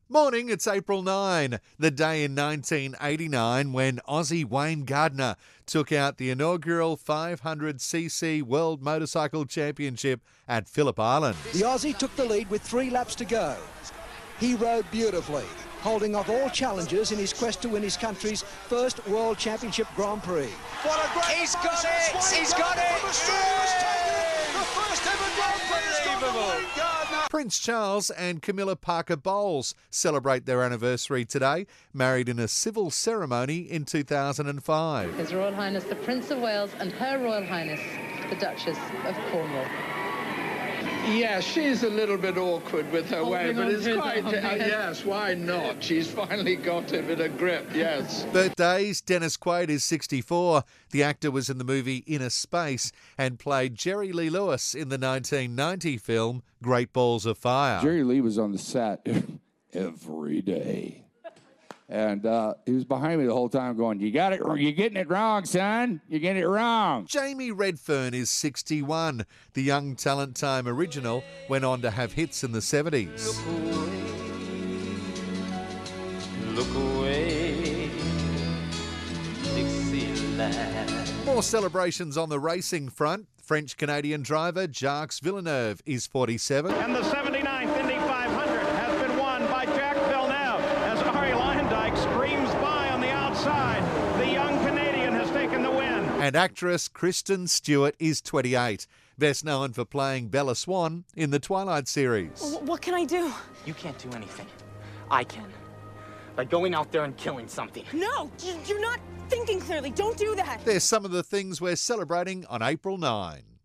Morning, it's April 9, the day in 1989 when Aussie Wayne Gardner took out the inaugural 500cc World Motorcycle Championship at Phillip Island. The Aussie took the lead with 3 laps to go. He rode beautifully, holding off all challengers in his quest to win his country's first World Championship Grand Prix. What a great He's got it! He's got it! The first ever Grand Prix is Wayne Gardner. Prince Charles and Camilla Parker Bowles celebrate their anniversary today, married in a civil ceremony in 2005. His Royal Highness the Prince of Wales and Her Royal Highness the Duchess of Cornwall. Yeah, she's a little bit awkward with her way, but it's quite... yes, why not? She's finally got him in a grip, yes. Birthdays, Dennis Quaid is 64. The actor was in the movie Inner Space and played Jerry Lee Lewis in the 1990 film Great Balls of Fire. Jerry Lee was on the set every day. And he was behind me the whole time going, you're getting it wrong, son. You're getting it wrong. Jamie Redfern is 61. The Young Talent Time original went on to have hits in the 70s. Look away, Dixieland. More celebrations on the racing front. French-Canadian driver Jacques Villeneuve is 47. And the 79th Indy 500 has been won by Jacques Villeneuve as Arie Luyendyk screams by on the outside. The young Canadian has taken the win. And actress Kristen Stewart is 28, best known for playing Bella Swan in the Twilight series. What can I do? You can't do anything. I can. By going out there and killing something. No, you're not thinking clearly. Don't do that. There's some of the things we're celebrating on April 9.